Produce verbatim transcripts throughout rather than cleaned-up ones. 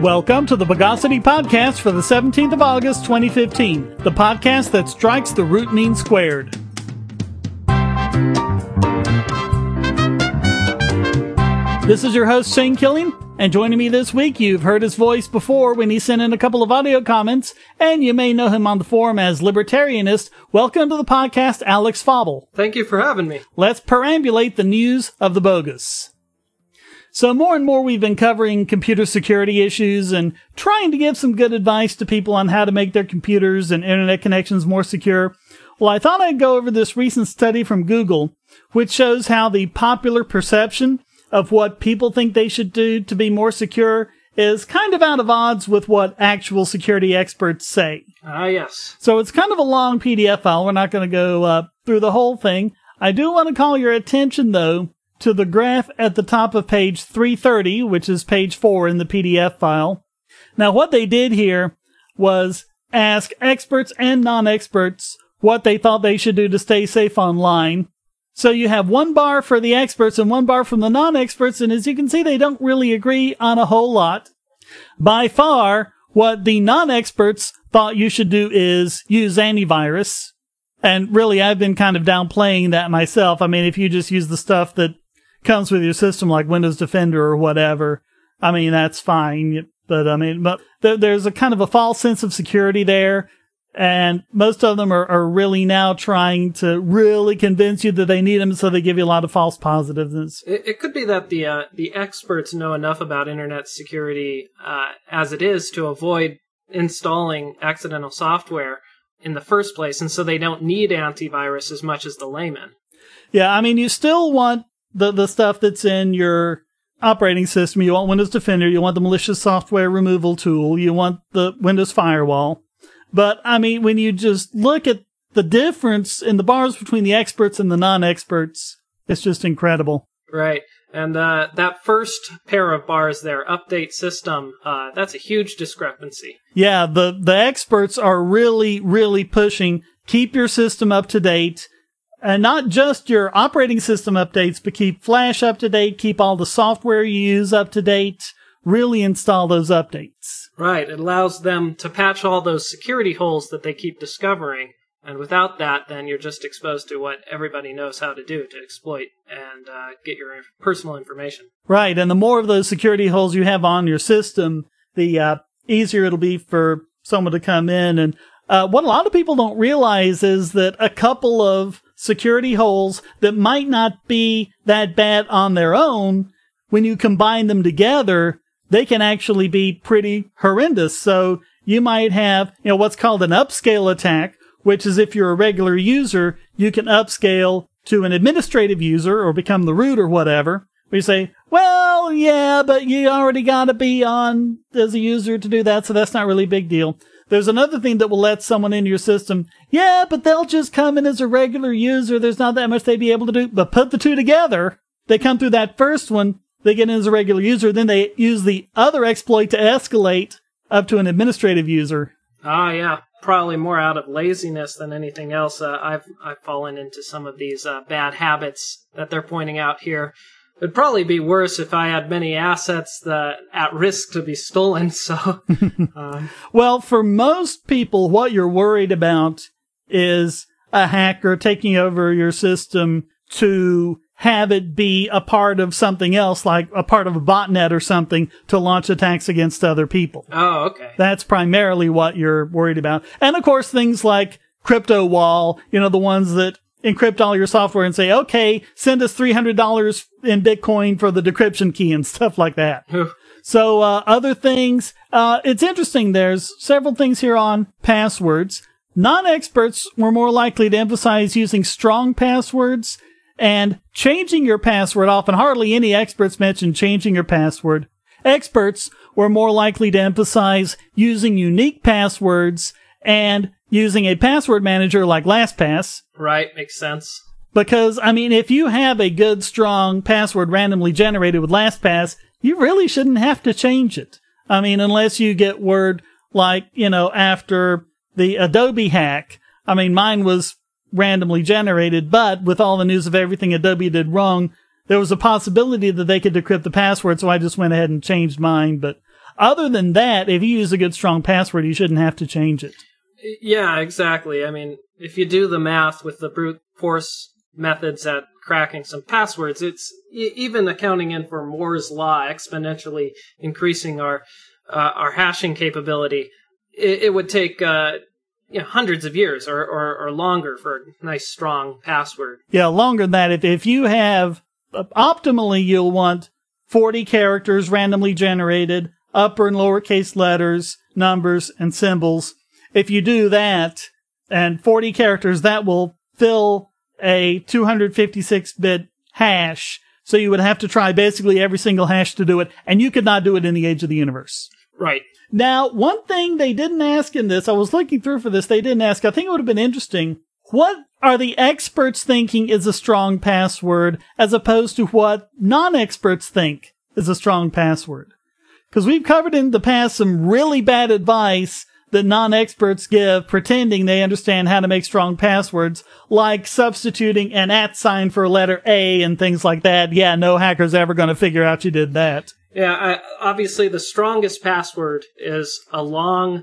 Welcome to the Bogosity Podcast for the seventeenth of August, twenty fifteen, the podcast that strikes the root mean squared. This is your host, Shane Killian, and joining me this week, you've heard his voice before when he sent in a couple of audio comments, and you may know him on the forum as Libertarianist. Welcome to the podcast, Alex Fauble. Thank you for having me. Let's perambulate the news of the bogus. So more and more we've been covering computer security issues and trying to give some good advice to people on how to make their computers and internet connections more secure. Well, I thought I'd go over this recent study from Google, which shows how the popular perception of what people think they should do to be more secure is kind of out of odds with what actual security experts say. Ah, uh, yes. So it's kind of a long P D F file. We're not going to go uh, through the whole thing. I do want to call your attention, though, to the graph at the top of page three thirty, which is page four in the P D F file. Now, what they did here was ask experts and non-experts what they thought they should do to stay safe online. So you have one bar for the experts and one bar from the non-experts, and as you can see, they don't really agree on a whole lot. By far, what the non-experts thought you should do is use antivirus. And really, I've been kind of downplaying that myself. I mean, if you just use the stuff that comes with your system, like Windows Defender or whatever, I mean, that's fine. But I mean, but th- there's a kind of a false sense of security there. And most of them are, are really now trying to really convince you that they need them, so they give you a lot of false positives. It, it could be that the uh, the experts know enough about internet security uh, as it is to avoid installing accidental software in the first place, and so they don't need antivirus as much as the layman. Yeah, I mean, you still want the, the stuff that's in your operating system. You want Windows Defender, you want the malicious software removal tool, you want the Windows Firewall. But, I mean, when you just look at the difference in the bars between the experts and the non-experts, it's just incredible. Right. And uh, that first pair of bars there, update system, uh, that's a huge discrepancy. Yeah, the, the experts are really, really pushing, keep your system up to date. And not just your operating system updates, but keep Flash up to date, keep all the software you use up to date. Really install those updates. Right. It allows them to patch all those security holes that they keep discovering. And without that, then you're just exposed to what everybody knows how to do to exploit and uh, get your personal information. Right. And the more of those security holes you have on your system, the uh, easier it'll be for someone to come in. And uh, what a lot of people don't realize is that a couple of security holes that might not be that bad on their own, when you combine them together, they can actually be pretty horrendous. So you might have, you know, what's called an upscale attack, which is if you're a regular user, you can upscale to an administrative user or become the root or whatever. Where you say, well, yeah, but you already got to be on as a user to do that, so that's not really a big deal. There's another thing that will let someone into your system. Yeah, but they'll just come in as a regular user. There's not that much they'd be able to do. But put the two together. They come through that first one. They get in as a regular user, then they use the other exploit to escalate up to an administrative user. Ah, yeah. Probably more out of laziness than anything else. Uh, I've I've fallen into some of these uh, bad habits that they're pointing out here. It'd probably be worse if I had many assets that at risk to be stolen. So, uh, well, for most people, what you're worried about is a hacker taking over your system to have it be a part of something else, like a part of a botnet or something, to launch attacks against other people. Oh, okay. That's primarily what you're worried about. And of course, things like CryptoWall, you know, the ones that encrypt all your software and say, okay, send us three hundred dollars in Bitcoin for the decryption key and stuff like that. So, uh, other things, uh, it's interesting. There's several things here on passwords. Non-experts were more likely to emphasize using strong passwords and changing your password often. Hardly any experts mentioned changing your password. Experts were more likely to emphasize using unique passwords and using a password manager like LastPass. Right, makes sense. Because, I mean, if you have a good, strong password randomly generated with LastPass, you really shouldn't have to change it. I mean, unless you get word like, you know, after the Adobe hack. I mean, mine was randomly generated, but with all the news of everything Adobe did wrong, there was a possibility that they could decrypt the password, so I just went ahead and changed mine. But other than that, if you use a good strong password, you shouldn't have to change it. Yeah, exactly. I mean, if you do the math with the brute force methods at cracking some passwords, it's e- even accounting in for Moore's law, exponentially increasing our uh, our hashing capability. It, it would take uh, you know, hundreds of years or, or, or longer for a nice strong password. Yeah, longer than that. If if you have uh, optimally, you'll want forty characters randomly generated, upper and lowercase letters, numbers, and symbols. If you do that, and forty characters, that will fill a two hundred fifty-six bit hash. So you would have to try basically every single hash to do it, and you could not do it in the age of the universe. Right. Now, one thing they didn't ask in this, I was looking through for this, they didn't ask, I think it would have been interesting, what are the experts thinking is a strong password as opposed to what non-experts think is a strong password? Because we've covered in the past some really bad advice that non-experts give pretending they understand how to make strong passwords, like substituting an at sign for a letter A and things like that. Yeah, no hacker's ever going to figure out you did that. Yeah, I, obviously the strongest password is a long,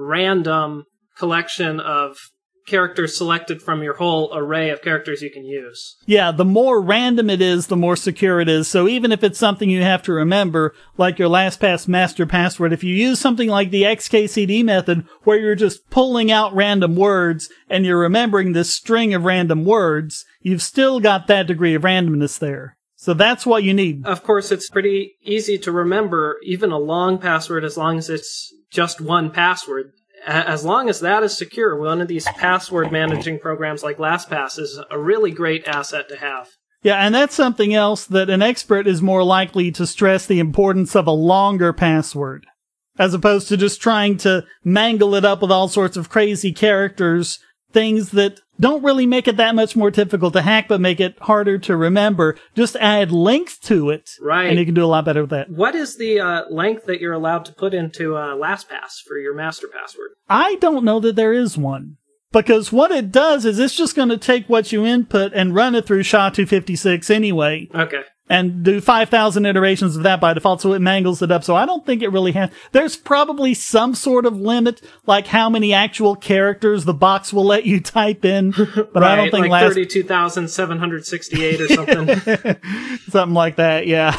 random collection of characters selected from your whole array of characters you can use. Yeah, the more random it is, the more secure it is. So even if it's something you have to remember, like your LastPass master password, if you use something like the X K C D method, where you're just pulling out random words and you're remembering this string of random words, you've still got that degree of randomness there. So that's what you need. Of course, it's pretty easy to remember even a long password as long as it's just one password. As long as that is secure, one of these password managing programs like LastPass is a really great asset to have. Yeah, and that's something else that an expert is more likely to stress the importance of a longer password, as opposed to just trying to mangle it up with all sorts of crazy characters, things that don't really make it that much more difficult to hack, but make it harder to remember. Just add length to it, right? And you can do a lot better with that. What is the uh, length that you're allowed to put into uh, LastPass for your master password? I don't know that there is one. Because what it does is it's just going to take what you input and run it through S H A two fifty-six anyway. Okay. And do five thousand iterations of that by default, so it mangles it up. So I don't think it really has... There's probably some sort of limit, like how many actual characters the box will let you type in. But right, I don't think like last... thirty-two thousand seven hundred sixty-eight or something. Something like that, yeah.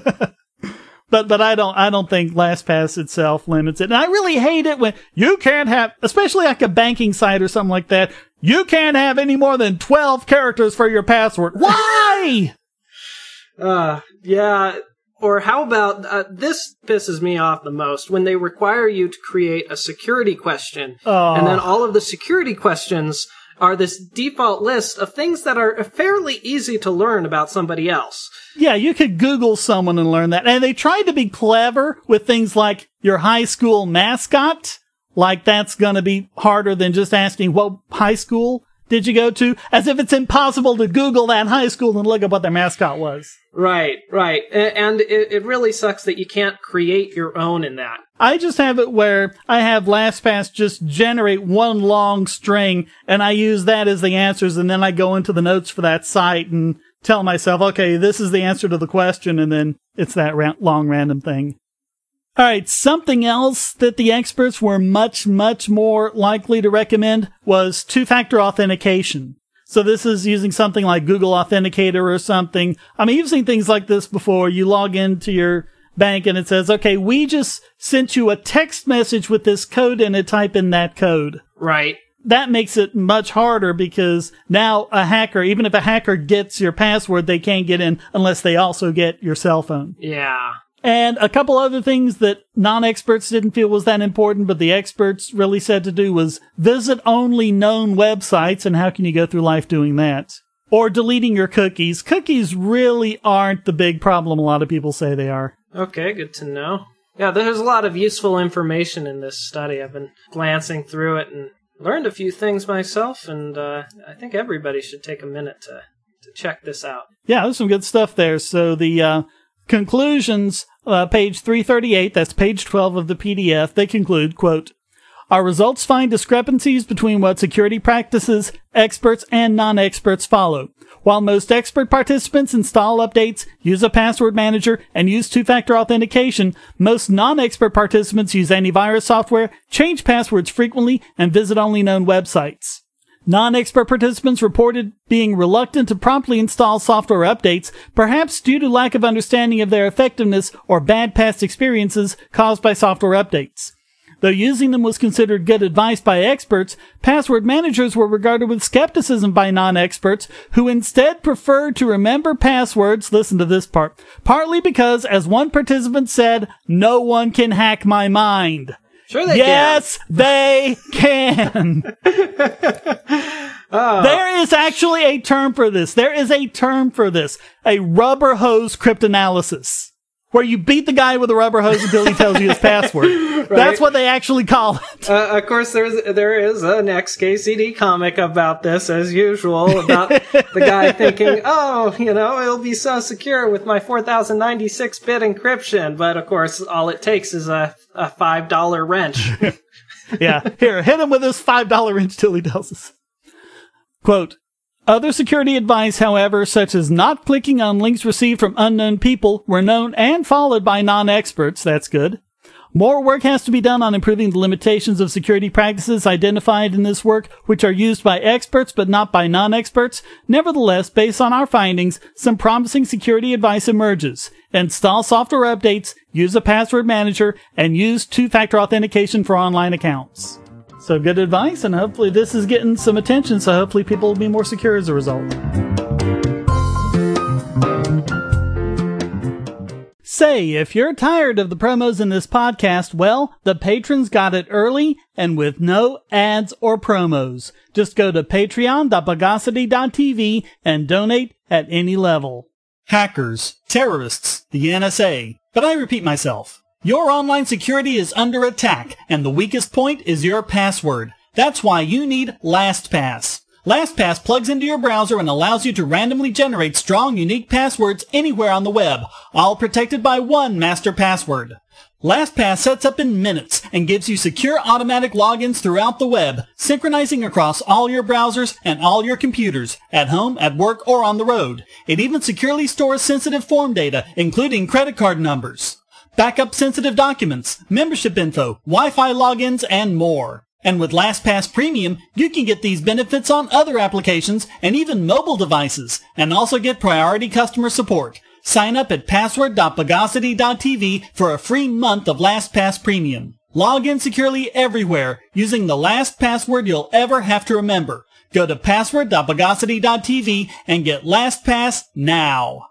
But but I don't I don't think LastPass itself limits it. And I really hate it when you can't have, especially like a banking site or something like that, you can't have any more than twelve characters for your password. Why? Uh, yeah. Or how about, uh, this pisses me off the most, when they require you to create a security question, oh. and then all of the security questions are this default list of things that are fairly easy to learn about somebody else. Yeah, you could Google someone and learn that. And they tried to be clever with things like your high school mascot, like that's gonna be harder than just asking what high school did you go to, as if it's impossible to Google that high school and look up what their mascot was. Right, right. And it, it really sucks that you can't create your own in that. I just have it where I have LastPass just generate one long string, and I use that as the answers, and then I go into the notes for that site and tell myself, okay, this is the answer to the question, and then it's that ra- long random thing. All right, something else that the experts were much, much more likely to recommend was two-factor authentication. So this is using something like Google Authenticator or something. I mean, you've seen things like this before. You log into your bank and it says, okay, we just sent you a text message with this code in it, type in that code. Right. That makes it much harder because now a hacker, even if a hacker gets your password, they can't get in unless they also get your cell phone. Yeah. And a couple other things that non-experts didn't feel was that important, but the experts really said to do was visit only known websites, and how can you go through life doing that? Or deleting your cookies. Cookies really aren't the big problem a lot of people say they are. Okay, good to know. Yeah, there's a lot of useful information in this study. I've been glancing through it and learned a few things myself, and uh, I think everybody should take a minute to, to check this out. Yeah, there's some good stuff there. So the uh, conclusions, uh, page three thirty-eight, that's page twelve of the P D F, they conclude, quote, Our results find discrepancies between what security practices experts and non-experts follow. While most expert participants install updates, use a password manager, and use two-factor authentication, most non-expert participants use antivirus software, change passwords frequently, and visit only known websites. Non-expert participants reported being reluctant to promptly install software updates, perhaps due to lack of understanding of their effectiveness or bad past experiences caused by software updates. Though using them was considered good advice by experts, password managers were regarded with skepticism by non-experts, who instead preferred to remember passwords, listen to this part, partly because, as one participant said, no one can hack my mind. Sure they yes, can. they can. Oh. There is actually a term for this. There is a term for this. A rubber hose cryptanalysis. Where you beat the guy with a rubber hose until he tells you his password. Right? That's what they actually call it. Uh, of course, there's there is an X K C D comic about this, as usual, about the guy thinking, oh, you know, it'll be so secure with my four thousand ninety-six bit encryption. But, of course, all it takes is a, a five dollar wrench. Yeah, here, hit him with this five dollar wrench till he tells us. Quote, other security advice, however, such as not clicking on links received from unknown people, were known and followed by non-experts. That's good. More work has to be done on improving the limitations of security practices identified in this work, which are used by experts but not by non-experts. Nevertheless, based on our findings, some promising security advice emerges. Install software updates, use a password manager, and use two-factor authentication for online accounts. So good advice, and hopefully this is getting some attention, so hopefully people will be more secure as a result. Say, if you're tired of the promos in this podcast, well, the patrons got it early and with no ads or promos. Just go to patreon dot bogosity dot t v and donate at any level. Hackers, terrorists, the N S A. But I repeat myself. Your online security is under attack, and the weakest point is your password. That's why you need LastPass. LastPass plugs into your browser and allows you to randomly generate strong, unique passwords anywhere on the web, all protected by one master password. LastPass sets up in minutes and gives you secure automatic logins throughout the web, synchronizing across all your browsers and all your computers, at home, at work, or on the road. It even securely stores sensitive form data, including credit card numbers, backup sensitive documents, membership info, Wi-Fi logins, and more. And with LastPass Premium, you can get these benefits on other applications and even mobile devices, and also get priority customer support. Sign up at password dot bogosity dot t v for a free month of LastPass Premium. Log in securely everywhere using the last password you'll ever have to remember. Go to password dot bogosity dot t v and get LastPass now.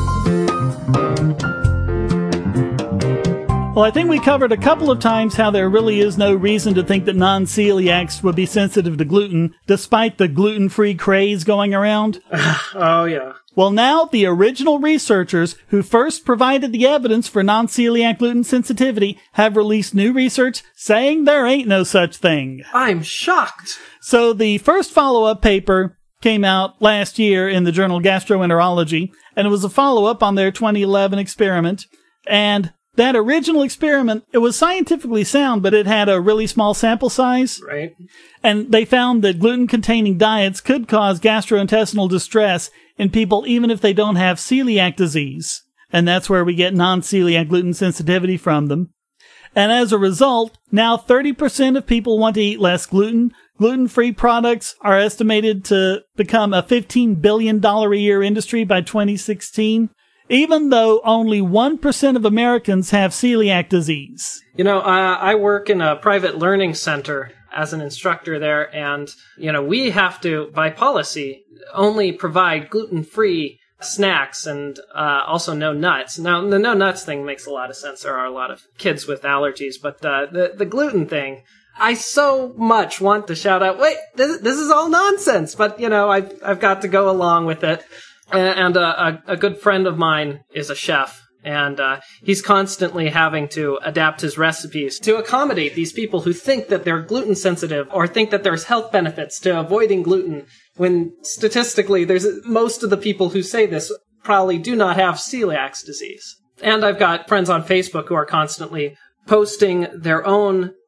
Well, I think we covered a couple of times how there really is no reason to think that non-celiacs would be sensitive to gluten, despite the gluten-free craze going around. Oh, yeah. Well, now the original researchers who first provided the evidence for non-celiac gluten sensitivity have released new research saying there ain't no such thing. I'm shocked. So the first follow-up paper came out last year in the journal Gastroenterology, and it was a follow-up on their twenty eleven experiment, and that original experiment, it was scientifically sound, but it had a really small sample size. Right. And they found that gluten-containing diets could cause gastrointestinal distress in people even if they don't have celiac disease. And that's where we get non-celiac gluten sensitivity from them. And as a result, now thirty percent of people want to eat less gluten. Gluten-free products are estimated to become a fifteen billion dollars a year industry by twenty sixteen. Even though only one percent of Americans have celiac disease. You know, uh, I work in a private learning center as an instructor there, and, you know, we have to, by policy, only provide gluten-free snacks and uh, also no nuts. Now, the no nuts thing makes a lot of sense. There are a lot of kids with allergies, but uh, the, the gluten thing, I so much want to shout out, wait, this, this is all nonsense, but, you know, I've, I've got to go along with it. And uh, a, a good friend of mine is a chef, and uh, he's constantly having to adapt his recipes to accommodate these people who think that they're gluten sensitive or think that there's health benefits to avoiding gluten, when statistically there's most of the people who say this probably do not have celiac disease. And I've got friends on Facebook who are constantly posting their own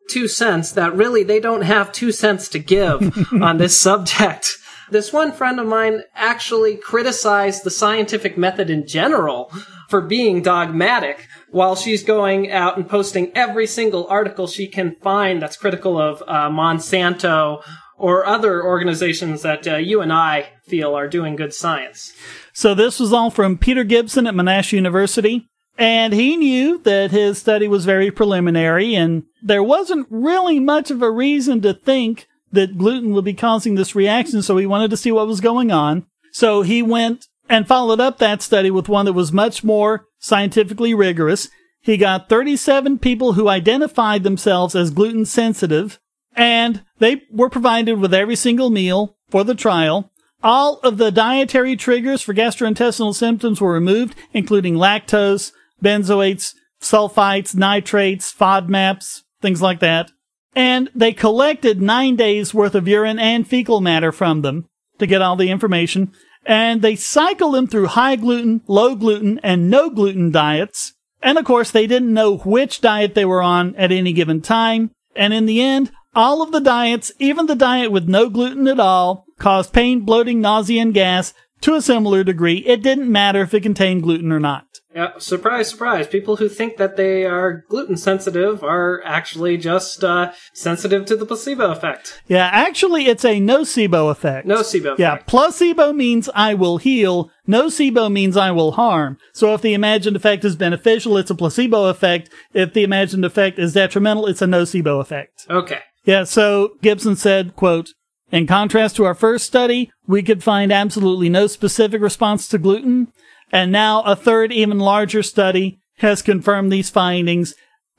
two cents that really they don't have two cents to give on this subject. This one friend of mine actually criticized the scientific method in general for being dogmatic, while she's going out and posting every single article she can find that's critical of uh, Monsanto or other organizations that uh, you and I feel are doing good science. So this was all from Peter Gibson at Monash University, and he knew that his study was very preliminary, and there wasn't really much of a reason to think that gluten would be causing this reaction, so he wanted to see what was going on. So he went and followed up that study with one that was much more scientifically rigorous. He got thirty-seven people who identified themselves as gluten sensitive, and they were provided with every single meal for the trial. All of the dietary triggers for gastrointestinal symptoms were removed, including lactose, benzoates, sulfites, nitrates, FODMAPs, things like that. And they collected nine days worth of urine and fecal matter from them to get all the information. And they cycled them through high gluten, low gluten, and no gluten diets. And of course, they didn't know which diet they were on at any given time. And in the end, all of the diets, even the diet with no gluten at all, caused pain, bloating, nausea, and gas to a similar degree. It didn't matter if it contained gluten or not. Yeah, surprise, surprise. People who think that they are gluten sensitive are actually just uh, sensitive to the placebo effect. Yeah, actually, it's a nocebo effect. Nocebo effect. Yeah, placebo means I will heal. Nocebo means I will harm. So if the imagined effect is beneficial, it's a placebo effect. If the imagined effect is detrimental, it's a nocebo effect. Okay. Yeah, so Gibson said, quote, "In contrast to our first study, we could find absolutely no specific response to gluten. And now a third, even larger study has confirmed these findings.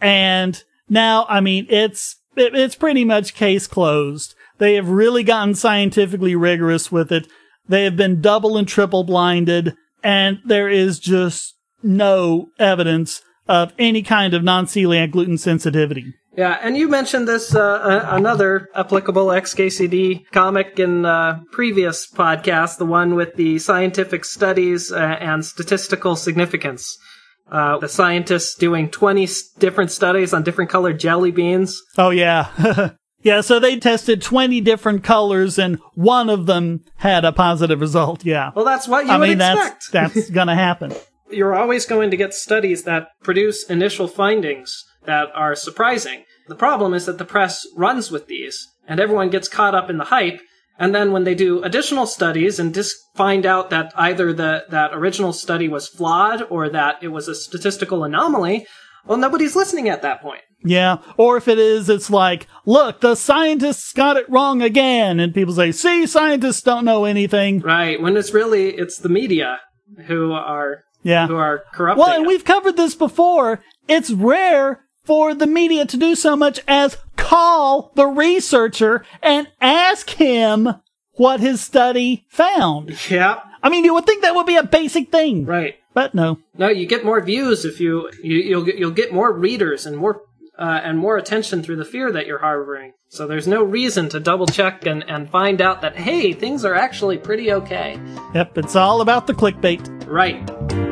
And now, I mean, it's, it, it's pretty much case closed. They have really gotten scientifically rigorous with it. They have been double and triple blinded, and there is just no evidence of any kind of non-celiac gluten sensitivity." Yeah, and you mentioned this, uh, another applicable X K C D comic in uh, previous podcast, the one with the scientific studies uh, and statistical significance. Uh, the scientists doing twenty different studies on different colored jelly beans. Oh, yeah. Yeah, so they tested twenty different colors, and one of them had a positive result, yeah. Well, that's what you I would mean, expect. that's, that's gonna happen. You're always going to get studies that produce initial findings that are surprising. The problem is that the press runs with these, and everyone gets caught up in the hype, and then when they do additional studies and just find out that either the that original study was flawed or that it was a statistical anomaly, well, nobody's listening at that point. Yeah, or if it is, it's like, look, the scientists got it wrong again, and people say, see, scientists don't know anything. Right, when it's really, it's the media who are, yeah. who are corrupting Well, and it. we've covered this before. It's rare for the media to do so much as call the researcher and ask him what his study found. Yeah. I mean, you would think that would be a basic thing. Right. But no. No, you get more views if you, you you'll get, you'll get more readers and more uh, and more attention through the fear that you're harboring. So there's no reason to double check and, and find out that, hey, things are actually pretty okay. Yep, it's all about the clickbait. Right.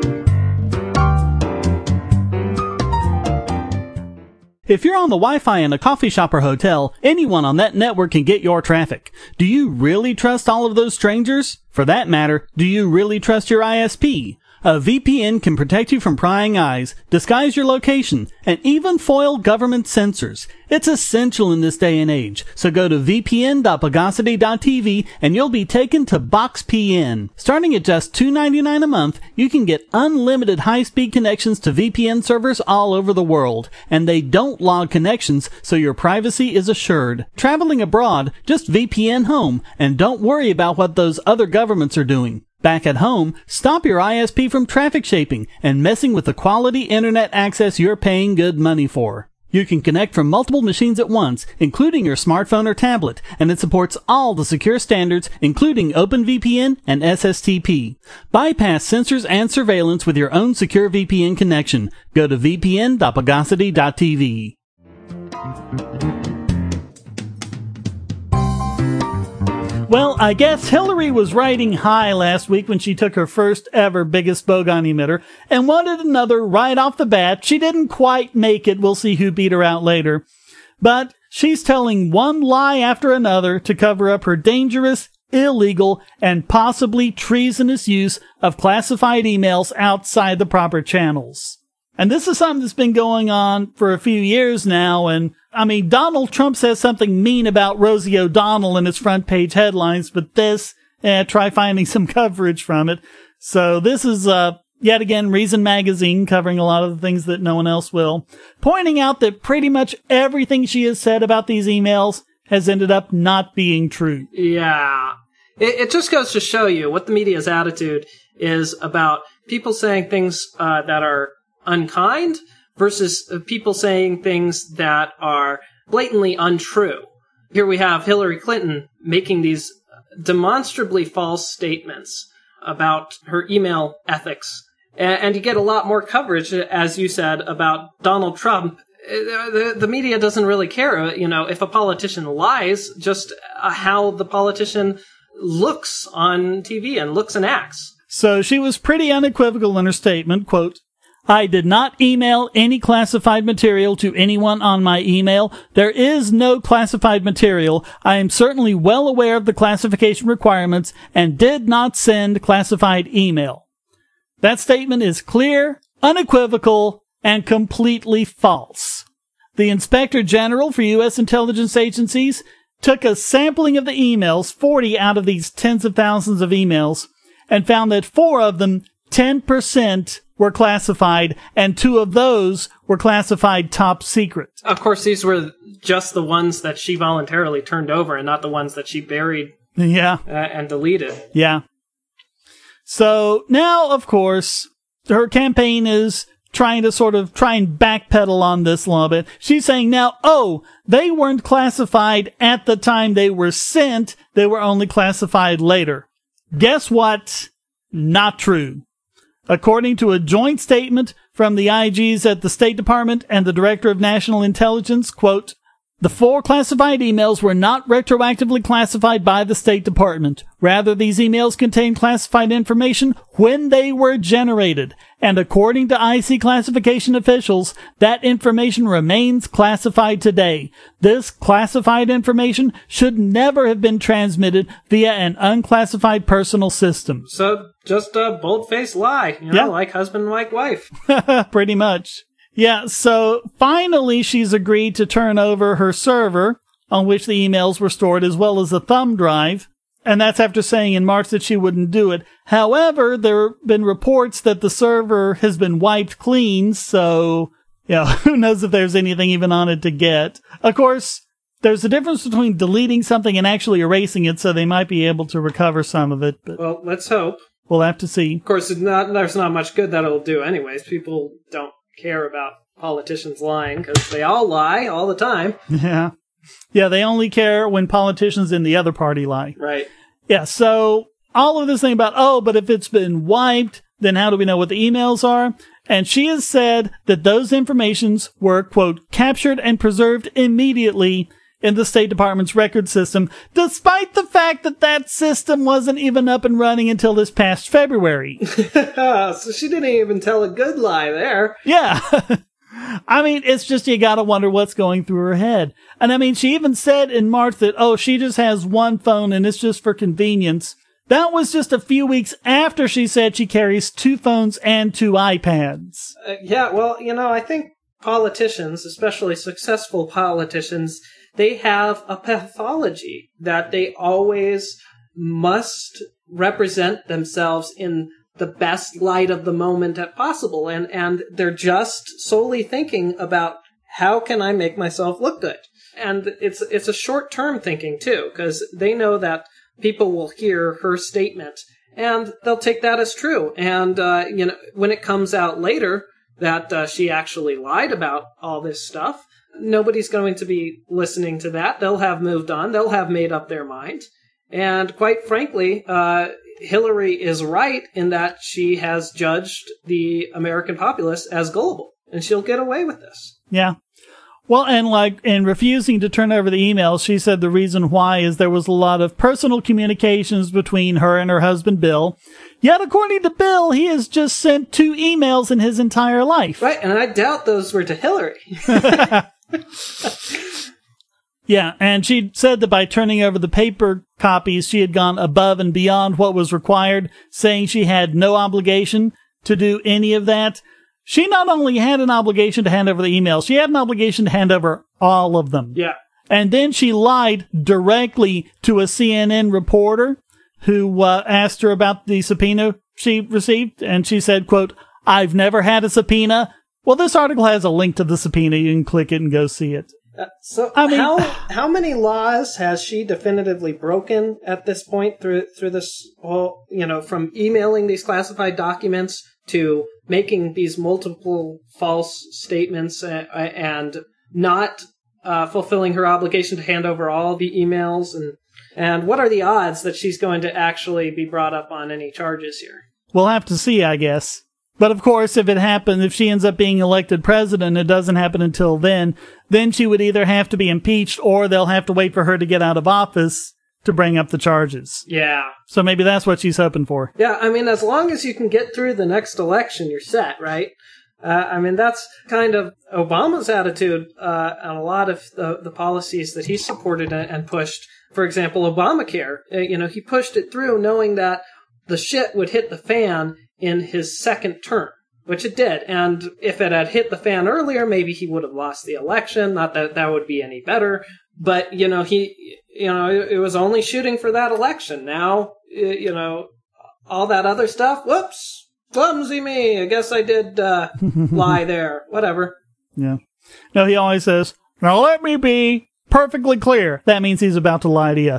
If you're on the Wi-Fi in a coffee shop or hotel, anyone on that network can get your traffic. Do you really trust all of those strangers? For that matter, do you really trust your I S P? A V P N can protect you from prying eyes, disguise your location, and even foil government censors. It's essential in this day and age, so go to v p n dot pagosity dot t v and you'll be taken to BoxPN. Starting at just two dollars and ninety-nine cents a month, you can get unlimited high-speed connections to V P N servers all over the world, and they don't log connections, so your privacy is assured. Traveling abroad, just V P N home, and don't worry about what those other governments are doing. Back at home, stop your I S P from traffic shaping and messing with the quality internet access you're paying good money for. You can connect from multiple machines at once, including your smartphone or tablet, and it supports all the secure standards, including OpenVPN and S S T P. Bypass censors and surveillance with your own secure V P N connection. Go to v p n dot pagosity dot t v. Well, I guess Hillary was riding high last week when she took her first ever biggest bogon emitter and wanted another right off the bat. She didn't quite make it. We'll see who beat her out later. But she's telling one lie after another to cover up her dangerous, illegal, and possibly treasonous use of classified emails outside the proper channels. And this is something that's been going on for a few years now. And I mean, Donald Trump says something mean about Rosie O'Donnell in his front page headlines, but this, eh, try finding some coverage from it. So this is, uh, yet again, Reason Magazine covering a lot of the things that no one else will, pointing out that pretty much everything she has said about these emails has ended up not being true. Yeah. It, it just goes to show you what the media's attitude is about people saying things uh, that are unkind versus people saying things that are blatantly untrue. Here we have Hillary Clinton making these demonstrably false statements about her email ethics. And you get a lot more coverage, as you said, about Donald Trump. The, the media doesn't really care, you know, if a politician lies, just how the politician looks on T V and looks and acts. So she was pretty unequivocal in her statement, quote, I did not email any classified material to anyone on my email. There is no classified material. I am certainly well aware of the classification requirements and did not send classified email. That statement is clear, unequivocal, and completely false. The Inspector General for U S intelligence agencies took a sampling of the emails, forty out of these tens of thousands of emails, and found that four of them, ten percent, were classified, and two of those were classified top secret. Of course, these were just the ones that she voluntarily turned over and not the ones that she buried yeah. uh, and deleted. Yeah. So now, of course, her campaign is trying to sort of try and backpedal on this a little bit. She's saying now, oh, they weren't classified at the time they were sent. They were only classified later. Guess what? Not true. According to a joint statement from the I Gs at the State Department and the Director of National Intelligence, quote, the four classified emails were not retroactively classified by the State Department. Rather, these emails contained classified information when they were generated. And according to I C classification officials, that information remains classified today. This classified information should never have been transmitted via an unclassified personal system. So, just a bold-faced lie, you know, yeah. like husband like wife. Pretty much. Yeah, so finally she's agreed to turn over her server on which the emails were stored, as well as a thumb drive. And that's after saying in March that she wouldn't do it. However, there have been reports that the server has been wiped clean, so, yeah, who knows if there's anything even on it to get. Of course, there's a difference between deleting something and actually erasing it, so they might be able to recover some of it. But well, let's hope. We'll have to see. Of course, it's not, there's not much good that it'll do anyways. People don't care about politicians lying because they all lie all the time. Yeah. Yeah, they only care when politicians in the other party lie. Right. Yeah, so all of this thing about, oh, but if it's been wiped, then how do we know what the emails are? And she has said that those informations were, quote, captured and preserved immediately in the State Department's record system, despite the fact that that system wasn't even up and running until this past February. So she didn't even tell a good lie there. Yeah. I mean, it's just you gotta wonder what's going through her head. And I mean, she even said in March that, oh, she just has one phone and it's just for convenience. That was just a few weeks after she said she carries two phones and two iPads. Uh, yeah, well, you know, I think politicians, especially successful politicians, they have a pathology that they always must represent themselves in the best light of the moment at possible. And, and they're just solely thinking about how can I make myself look good? And it's, it's a short-term thinking too, because they know that people will hear her statement and they'll take that as true. And, uh, you know, when it comes out later that uh, she actually lied about all this stuff, nobody's going to be listening to that. They'll have moved on. They'll have made up their mind. And quite frankly, uh, Hillary is right in that she has judged the American populace as gullible, and she'll get away with this. Yeah. Well, and like in refusing to turn over the emails, she said the reason why is there was a lot of personal communications between her and her husband, Bill. Yet, according to Bill, he has just sent two emails in his entire life. Right, and I doubt those were to Hillary. Yeah, and she said that by turning over the paper copies, she had gone above and beyond what was required, saying she had no obligation to do any of that. She not only had an obligation to hand over the emails, she had an obligation to hand over all of them. Yeah. And then she lied directly to a C N N reporter who uh, asked her about the subpoena she received, and she said, quote, "I've never had a subpoena." Well, this article has a link to the subpoena. You can click it and go see it. Uh, so I mean, how how many laws has she definitively broken at this point through through this whole, you know, from emailing these classified documents to making these multiple false statements and, and not uh, fulfilling her obligation to hand over all the emails, and and what are the odds that she's going to actually be brought up on any charges here? We'll have to see, I guess. But of course, if it happens, if she ends up being elected president, it doesn't happen until then, then she would either have to be impeached or they'll have to wait for her to get out of office to bring up the charges. Yeah. So maybe that's what she's hoping for. Yeah, I mean, as long as you can get through the next election, you're set, right? Uh, I mean, that's kind of Obama's attitude uh, on a lot of the, the policies that he supported and pushed. For example, Obamacare, uh, you know, he pushed it through knowing that the shit would hit the fan in his second term, which it did. And if it had hit the fan earlier, maybe he would have lost the election. Not that that would be any better. But, you know, he, you know, it was only shooting for that election. Now, you know, all that other stuff, whoops, clumsy me. I guess I did uh, lie there. Whatever. Yeah. No, he always says, "Now let me be perfectly clear." That means he's about to lie to you.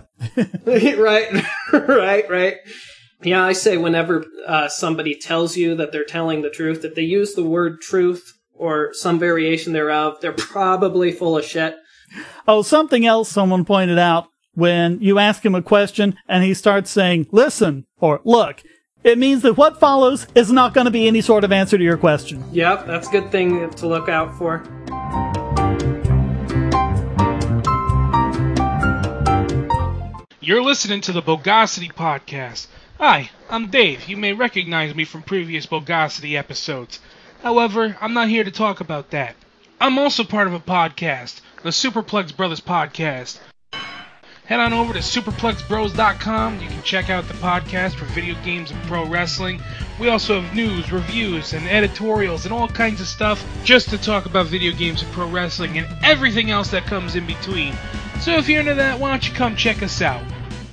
Right, right, right. Yeah, I say whenever uh, somebody tells you that they're telling the truth, if they use the word truth or some variation thereof, they're probably full of shit. Oh, something else someone pointed out, when you ask him a question and he starts saying, "Listen," or "Look," it means that what follows is not going to be any sort of answer to your question. Yep, that's a good thing to look out for. You're listening to the Bogosity Podcast. Hi, I'm Dave. You may recognize me from previous Bogosity episodes. However, I'm not here to talk about that. I'm also part of a podcast, the Superplex Brothers Podcast. Head on over to superplex bros dot com. You can check out the podcast for video games and pro wrestling. We also have news, reviews, and editorials and all kinds of stuff just to talk about video games and pro wrestling and everything else that comes in between. So if you're into that, why don't you come check us out?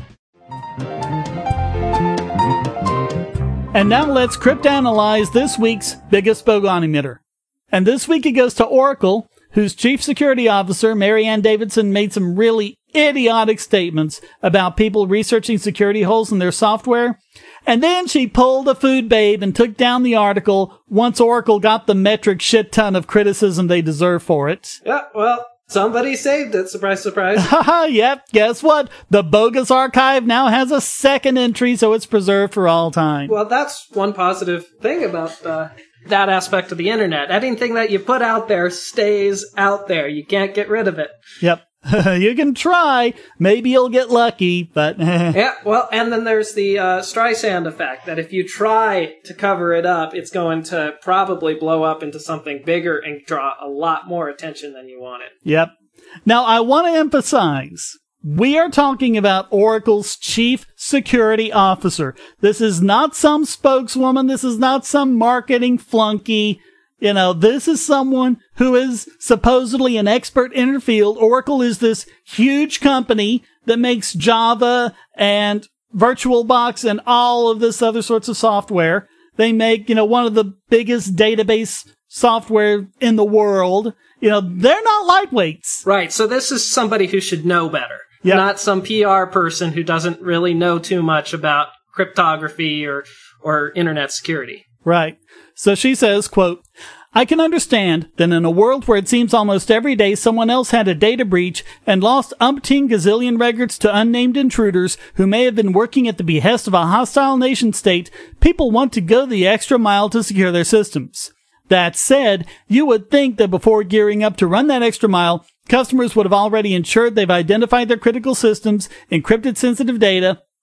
And now let's cryptanalyze this week's biggest bogon emitter. And this week it goes to Oracle, whose chief security officer, Mary Ann Davidson, made some really idiotic statements about people researching security holes in their software. And then she pulled a food babe and took down the article once Oracle got the metric shit ton of criticism they deserve for it. Yeah, well, somebody saved it. Surprise, surprise. Haha, yep. Guess what? The bogus archive now has a second entry, so it's preserved for all time. Well, that's one positive thing about uh, that aspect of the internet. Anything that you put out there stays out there. You can't get rid of it. Yep. You can try. Maybe you'll get lucky, but... Yeah, well, and then there's the uh, Streisand effect, that if you try to cover it up, it's going to probably blow up into something bigger and draw a lot more attention than you wanted. Yep. Now, I want to emphasize, we are talking about Oracle's chief security officer. This is not some spokeswoman. This is not some marketing flunky. You know, this is someone who is supposedly an expert in her field. Oracle is this huge company that makes Java and VirtualBox and all of this other sorts of software. They make, you know, one of the biggest database software in the world. You know, they're not lightweights. Right, so this is somebody who should know better. Yep. Not some P R person who doesn't really know too much about cryptography or, or internet security. Right. So she says, quote, "I can understand that in a world where it seems almost every day someone else had a data breach and lost umpteen gazillion records to unnamed intruders who may have been working at the behest of a hostile nation state, people want to go the extra mile to secure their systems. That said, you would think that before gearing up to run that extra mile, customers would have already ensured they've identified their critical systems, encrypted sensitive data,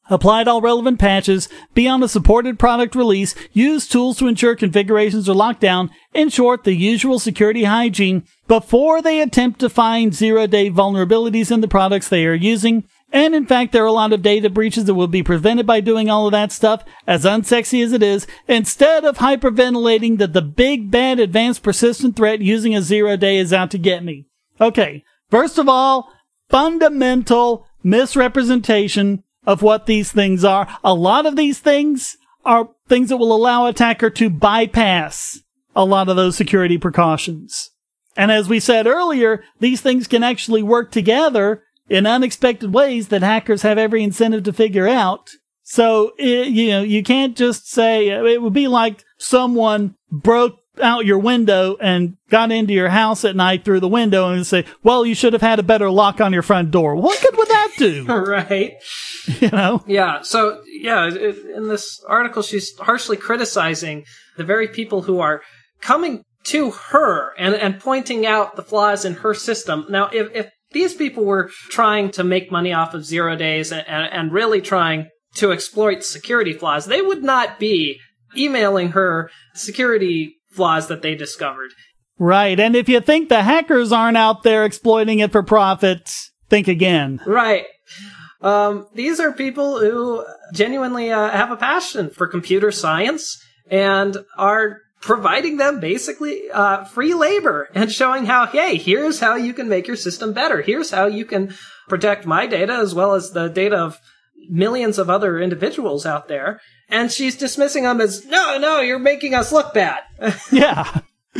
applied all relevant patches, be on a supported product release, use tools to ensure configurations are locked down, in short, the usual security hygiene, before they attempt to find zero-day vulnerabilities in the products they are using. And in fact, there are a lot of data breaches that will be prevented by doing all of that stuff, as unsexy as it is, instead of hyperventilating that the big, bad, advanced persistent threat using a zero-day is out to get me. Okay, first of all, fundamental misrepresentation of what these things are. A lot of these things are things that will allow attacker to bypass a lot of those security precautions. And as we said earlier, these things can actually work together in unexpected ways that hackers have every incentive to figure out. So, it, you know, you can't just say, it would be like someone broke out your window and got into your house at night through the window and say, well, you should have had a better lock on your front door. What good would that do? Right. You know? Yeah. So, yeah, it, in this article, she's harshly criticizing the very people who are coming to her and, and pointing out the flaws in her system. Now, if, if these people were trying to make money off of zero days and, and, and really trying to exploit security flaws, they would not be emailing her security flaws that they discovered. Right. And if you think the hackers aren't out there exploiting it for profit, think again. Right. Um, these are people who genuinely uh, have a passion for computer science and are providing them basically uh, free labor and showing how, hey, here's how you can make your system better. Here's how you can protect my data as well as the data of millions of other individuals out there. And she's dismissing them as, no, no, you're making us look bad. Yeah.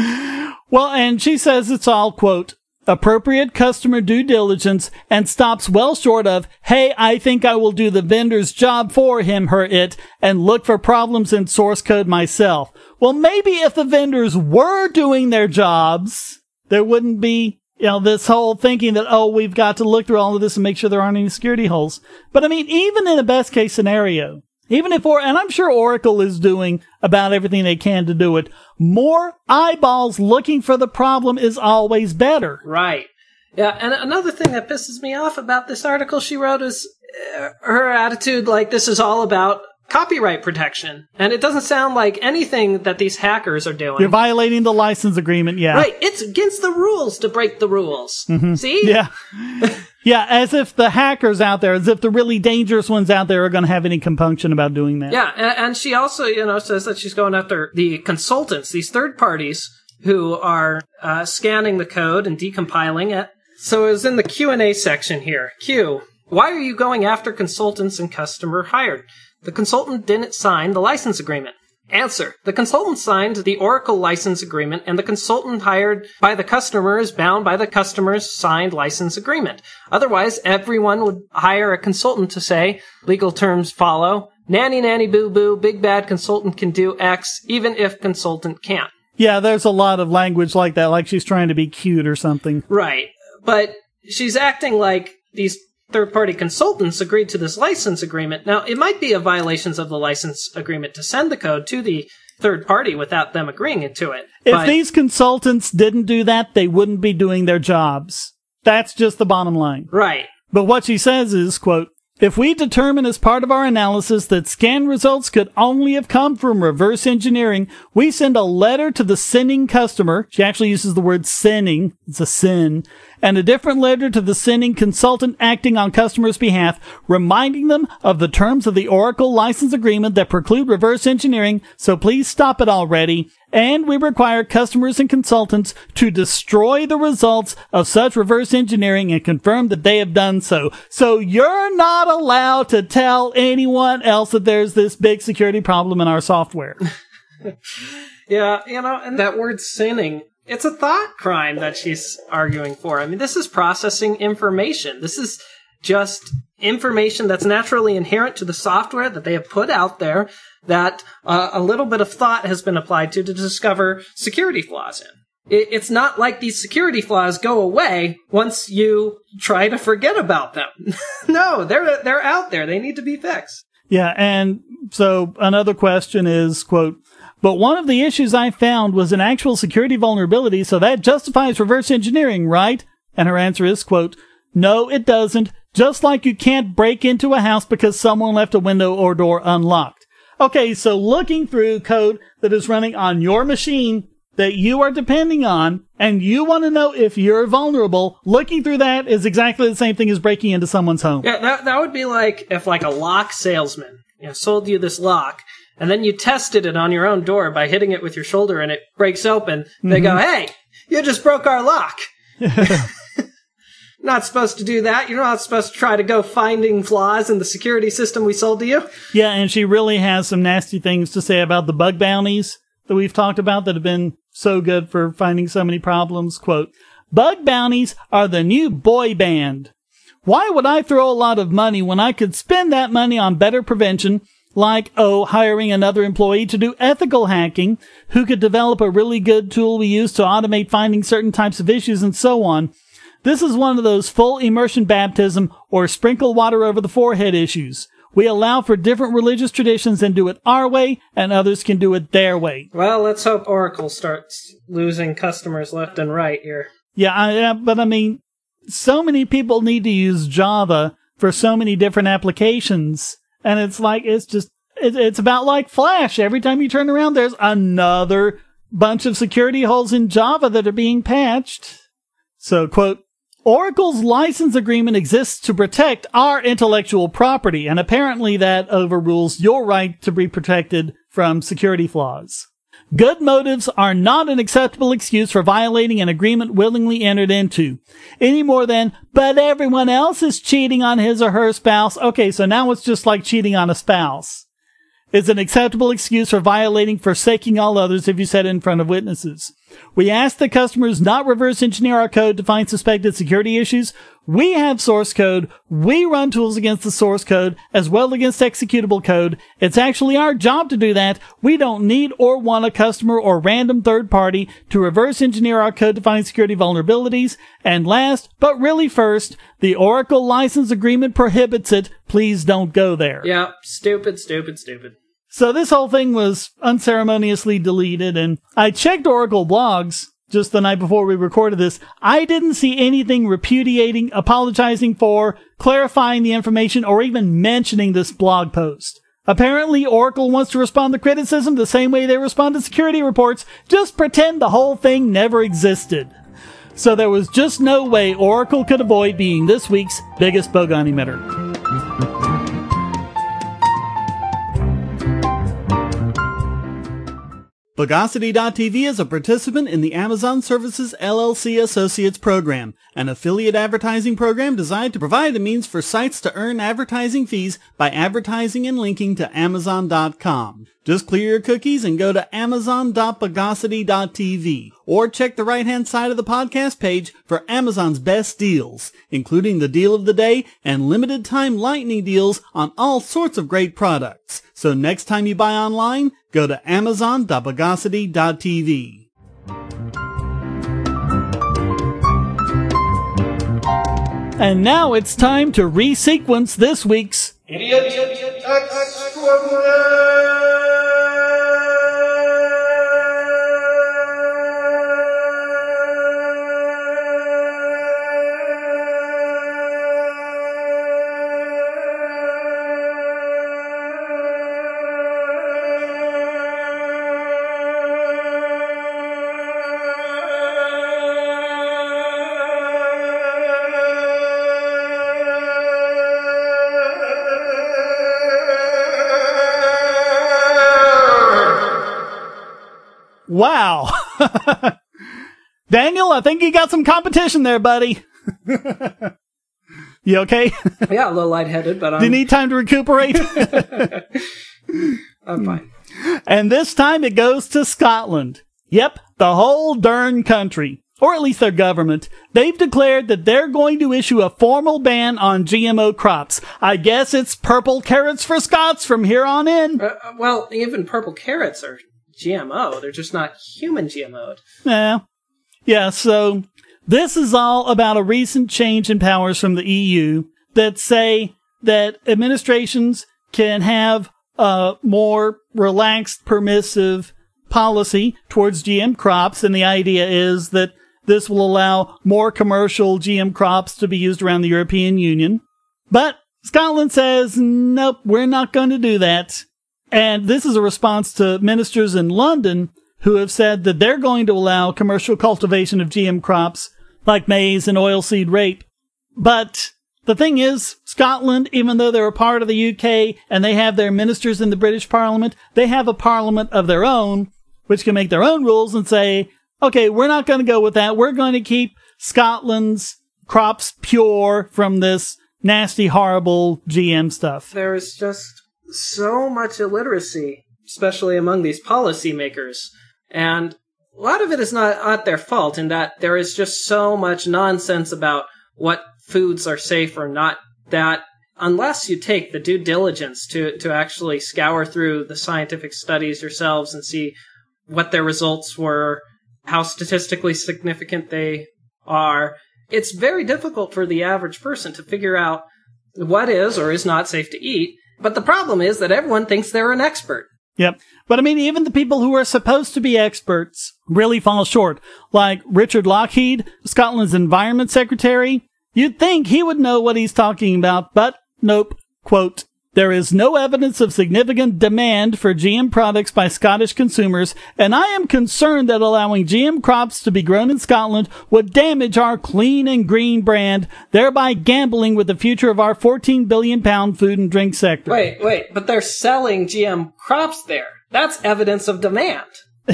Well, and she says it's all, quote, appropriate customer due diligence and stops well short of, hey, I think I will do the vendor's job for him, her, it, and look for problems in source code myself. Well, maybe if the vendors were doing their jobs, there wouldn't be, you know, this whole thinking that, oh, we've got to look through all of this and make sure there aren't any security holes. But I mean, even in a best case scenario, even if, or, and I'm sure Oracle is doing about everything they can to do it, more eyeballs looking for the problem is always better. Right. Yeah, and another thing that pisses me off about this article she wrote is uh, her attitude like this is all about copyright protection. And it doesn't sound like anything that these hackers are doing. You're violating the license agreement, yeah. Right, it's against the rules to break the rules. Mm-hmm. See? Yeah. Yeah, as if the hackers out there, as if the really dangerous ones out there are going to have any compunction about doing that. Yeah, and, and she also, you know, says that she's going after the consultants, these third parties who are uh, scanning the code and decompiling it. So it was in the Q and A section here. Q, why are you going after consultants and customer hired? The consultant didn't sign the license agreement. Answer. The consultant signed the Oracle license agreement, and the consultant hired by the customer is bound by the customer's signed license agreement. Otherwise, everyone would hire a consultant to say, legal terms follow, nanny nanny boo boo, big bad consultant can do X, even if consultant can't. Yeah, there's a lot of language like that, like she's trying to be cute or something. Right. But she's acting like these third-party consultants agreed to this license agreement. Now, it might be a violation of the license agreement to send the code to the third party without them agreeing to it. If but these consultants didn't do that, they wouldn't be doing their jobs. That's just the bottom line. Right. But what she says is, quote, if we determine as part of our analysis that scan results could only have come from reverse engineering, we send a letter to the sending customer. She actually uses the word sending. It's a sin. And a different letter to the sending consultant acting on customer's behalf, reminding them of the terms of the Oracle license agreement that preclude reverse engineering, so please stop it already. And we require customers and consultants to destroy the results of such reverse engineering and confirm that they have done so. So you're not allowed to tell anyone else that there's this big security problem in our software. Yeah, you know, and that word sinning, it's a thought crime that she's arguing for. I mean, this is processing information. This is just information that's naturally inherent to the software that they have put out there that uh, a little bit of thought has been applied to to discover security flaws in. It, it's not like these security flaws go away once you try to forget about them. No, they're they're out there. They need to be fixed. Yeah, and so another question is, quote, but one of the issues I found was an actual security vulnerability, so that justifies reverse engineering, right? And her answer is, quote, no, it doesn't. Just like you can't break into a house because someone left a window or door unlocked. Okay, so looking through code that is running on your machine that you are depending on, and you want to know if you're vulnerable, looking through that is exactly the same thing as breaking into someone's home. Yeah, that that would be like if like a lock salesman, you know, sold you this lock, and then you tested it on your own door by hitting it with your shoulder and it breaks open. Mm-hmm. They go, hey, you just broke our lock. Not supposed to do that. You're not supposed to try to go finding flaws in the security system we sold to you. Yeah, and she really has some nasty things to say about the bug bounties that we've talked about that have been so good for finding so many problems. Quote, bug bounties are the new boy band. Why would I throw a lot of money when I could spend that money on better prevention, like, oh, hiring another employee to do ethical hacking, who could develop a really good tool we use to automate finding certain types of issues and so on. This is one of those full immersion baptism or sprinkle water over the forehead issues. We allow for different religious traditions and do it our way, and others can do it their way. Well, let's hope Oracle starts losing customers left and right here. Yeah, I, but I mean, so many people need to use Java for so many different applications, and it's like, it's just, it, it's about like Flash. Every time you turn around, there's another bunch of security holes in Java that are being patched. So, quote, Oracle's license agreement exists to protect our intellectual property, and apparently that overrules your right to be protected from security flaws. Good motives are not an acceptable excuse for violating an agreement willingly entered into, any more than, but everyone else is cheating on his or her spouse. Okay, so now it's just like cheating on a spouse. It's an acceptable excuse for violating forsaking all others if you said it in front of witnesses. We ask that customers not reverse engineer our code to find suspected security issues. We have source code. We run tools against the source code as well against executable code. It's actually our job to do that. We don't need or want a customer or random third party to reverse engineer our code to find security vulnerabilities. And last, but really first, the Oracle license agreement prohibits it. Please don't go there. Yeah, stupid, stupid, stupid. So this whole thing was unceremoniously deleted, and I checked Oracle blogs just the night before we recorded this. I didn't see anything repudiating, apologizing for, clarifying the information, or even mentioning this blog post. Apparently, Oracle wants to respond to criticism the same way they respond to security reports. Just pretend the whole thing never existed. So there was just no way Oracle could avoid being this week's biggest bogon emitter. Bogosity dot T V is a participant in the Amazon Services L L C Associates program, an affiliate advertising program designed to provide a means for sites to earn advertising fees by advertising and linking to Amazon dot com. Just clear your cookies and go to Amazon dot Bogosity dot T V, or check the right-hand side of the podcast page for Amazon's best deals, including the deal of the day and limited-time lightning deals on all sorts of great products. So next time you buy online, go to Amazon dot Bogosity dot T V. And now it's time to resequence this week's Idiot Extraordinaire! Wow. Daniel, I think you got some competition there, buddy. You okay? Yeah, a little lightheaded, but I'm... Do you need time to recuperate? I'm fine. And this time it goes to Scotland. Yep, the whole darn country, or at least their government. They've declared that they're going to issue a formal ban on G M O crops. I guess it's purple carrots for Scots from here on in. Uh, well, even purple carrots are G M O. They're just not human G M O'd. Yeah. Yeah, so this is all about a recent change in powers from the E U that say that administrations can have a more relaxed, permissive policy towards G M crops, and the idea is that this will allow more commercial G M crops to be used around the European Union. But Scotland says, nope, we're not going to do that. And this is a response to ministers in London who have said that they're going to allow commercial cultivation of G M crops like maize and oilseed rape. But the thing is, Scotland, even though they're a part of the U K and they have their ministers in the British Parliament, they have a parliament of their own, which can make their own rules and say, okay, we're not going to go with that. We're going to keep Scotland's crops pure from this nasty, horrible G M stuff. There's just so much illiteracy, especially among these policymakers. And a lot of it is not, not their fault in that there is just so much nonsense about what foods are safe or not, that unless you take the due diligence to, to actually scour through the scientific studies yourselves and see what their results were, how statistically significant they are, it's very difficult for the average person to figure out what is or is not safe to eat. But the problem is that everyone thinks they're an expert. Yep. But I mean, even the people who are supposed to be experts really fall short. Like Richard Lockheed, Scotland's Environment Secretary. You'd think he would know what he's talking about, but nope. Quote, there is no evidence of significant demand for G M products by Scottish consumers, and I am concerned that allowing G M crops to be grown in Scotland would damage our clean and green brand, thereby gambling with the future of our fourteen billion pound food and drink sector. Wait, wait, but they're selling G M crops there. That's evidence of demand.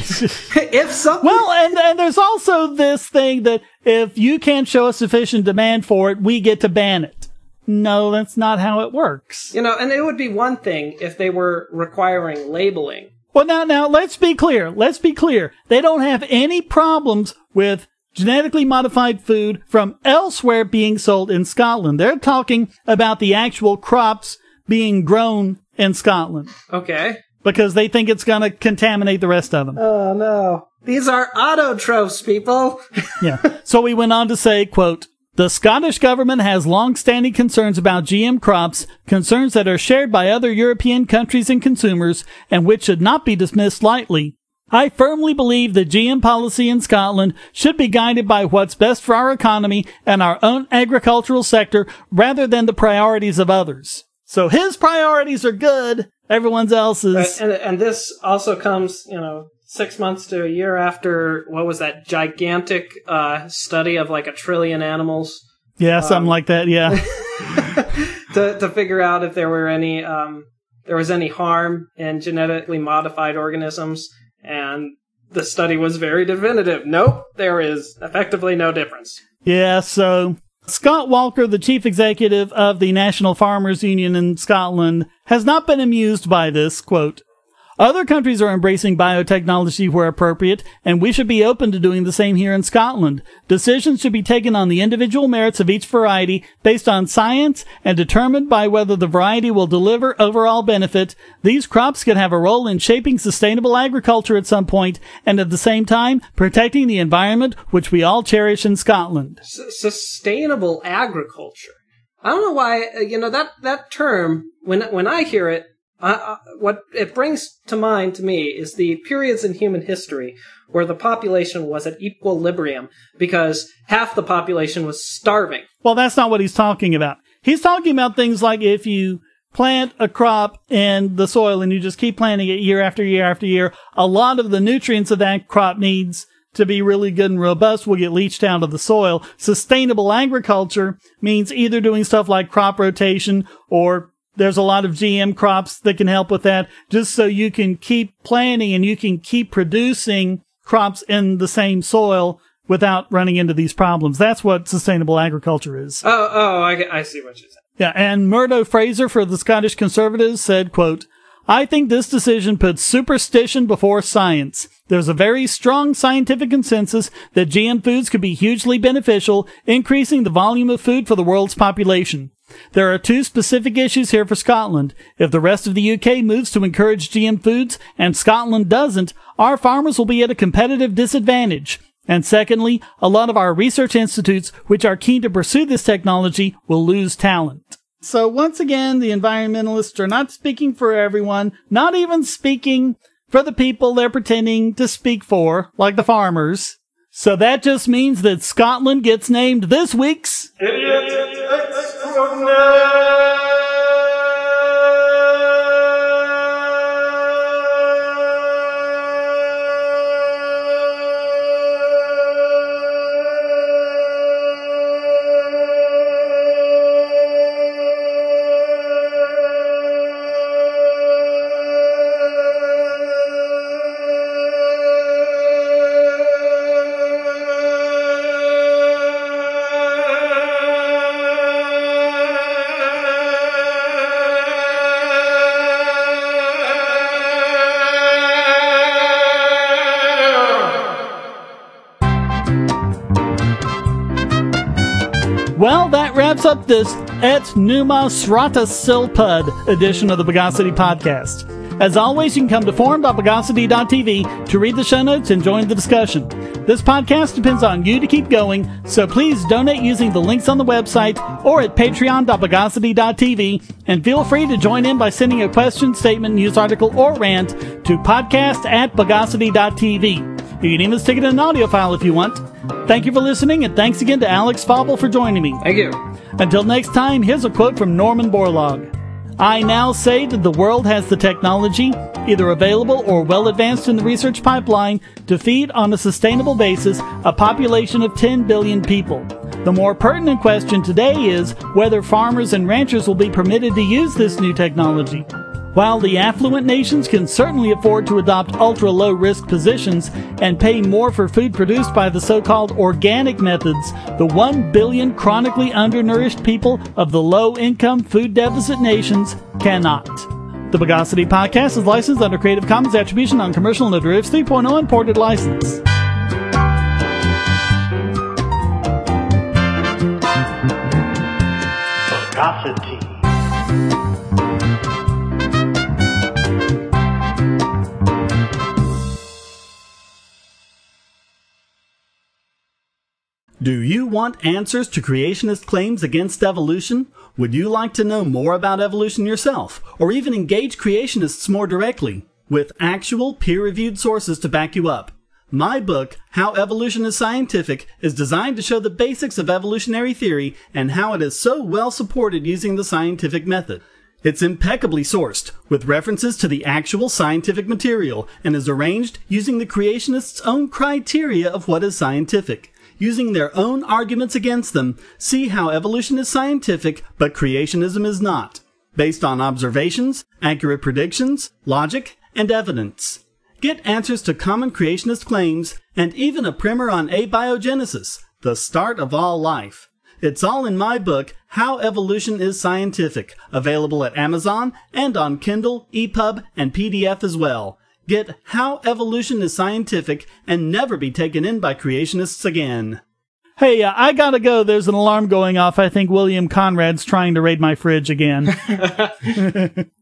If something... Well, and, and there's also this thing that if you can't show a sufficient demand for it, we get to ban it. No, that's not how it works. You know, and it would be one thing if they were requiring labeling. Well, now, now, let's be clear. Let's be clear. They don't have any problems with genetically modified food from elsewhere being sold in Scotland. They're talking about the actual crops being grown in Scotland. Okay. Because they think it's going to contaminate the rest of them. Oh, no. These are autotrophs, people. Yeah. So we went on to say, quote, the Scottish government has long-standing concerns about G M crops, concerns that are shared by other European countries and consumers, and which should not be dismissed lightly. I firmly believe that G M policy in Scotland should be guided by what's best for our economy and our own agricultural sector rather than the priorities of others. So his priorities are good, everyone else's. Right, and, and this also comes, you know, six months to a year after, what was that gigantic uh, study of like a trillion animals? Yeah, something um, like that, yeah. to to figure out if there were any, um, there was any harm in genetically modified organisms, and the study was very definitive. Nope, there is effectively no difference. Yeah, so Scott Walker, the chief executive of the National Farmers Union in Scotland, has not been amused by this, quote, other countries are embracing biotechnology where appropriate, and we should be open to doing the same here in Scotland. Decisions should be taken on the individual merits of each variety based on science and determined by whether the variety will deliver overall benefit. These crops can have a role in shaping sustainable agriculture at some point, and at the same time, protecting the environment which we all cherish in Scotland. S- sustainable agriculture. I don't know why, you know, that, that term, when when I hear it, Uh, what it brings to mind to me is the periods in human history where the population was at equilibrium because half the population was starving. Well, that's not what he's talking about. He's talking about things like if you plant a crop in the soil and you just keep planting it year after year after year, a lot of the nutrients of that crop needs to be really good and robust will get leached out of the soil. Sustainable agriculture means either doing stuff like crop rotation, or there's a lot of G M crops that can help with that, just so you can keep planting and you can keep producing crops in the same soil without running into these problems. That's what sustainable agriculture is. Oh, oh, I, I see what you're saying. Yeah, and Murdo Fraser for the Scottish Conservatives said, quote, I think this decision puts superstition before science. There's a very strong scientific consensus that G M foods could be hugely beneficial, increasing the volume of food for the world's population. There are two specific issues here for Scotland. If the rest of the U K moves to encourage G M foods and Scotland doesn't, our farmers will be at a competitive disadvantage. And secondly, a lot of our research institutes, which are keen to pursue this technology, will lose talent. So once again, the environmentalists are not speaking for everyone, not even speaking for the people they're pretending to speak for, like the farmers. So that just means that Scotland gets named this week's Idiot Express. Well, that wraps up this Et Numa Srata Silpud edition of the Bogosity Podcast. As always, you can come to forum dot bogosity dot t v to read the show notes and join the discussion. This podcast depends on you to keep going, so please donate using the links on the website or at patreon dot bogosity dot t v, and feel free to join in by sending a question, statement, news article, or rant to podcast at bogosity dot t v. You can even stick it in an audio file if you want. Thank you for listening, and thanks again to Alex Fauble for joining me. Thank you. Until next time, here's a quote from Norman Borlaug. I now say that the world has the technology, either available or well advanced in the research pipeline, to feed on a sustainable basis a population of ten billion people. The more pertinent question today is whether farmers and ranchers will be permitted to use this new technology. While the affluent nations can certainly afford to adopt ultra-low risk positions and pay more for food produced by the so-called organic methods, the one billion chronically undernourished people of the low-income food deficit nations cannot. The Bogosity Podcast is licensed under Creative Commons Attribution Non-Commercial No Derivatives three point oh Imported License. Bogosity. Do you want answers to creationist claims against evolution? Would you like to know more about evolution yourself, or even engage creationists more directly, with actual peer-reviewed sources to back you up? My book, How Evolution is Scientific, is designed to show the basics of evolutionary theory and how it is so well supported using the scientific method. It's impeccably sourced, with references to the actual scientific material, and is arranged using the creationists' own criteria of what is scientific. Using their own arguments against them, see how evolution is scientific, but creationism is not, based on observations, accurate predictions, logic, and evidence. Get answers to common creationist claims, and even a primer on abiogenesis, the start of all life. It's all in my book, How Evolution is Scientific, available at Amazon and on Kindle, E P U B, and P D F as well. Get How Evolution is Scientific and never be taken in by creationists again. Hey, uh, I gotta go. There's an alarm going off. I think William Conrad's trying to raid my fridge again.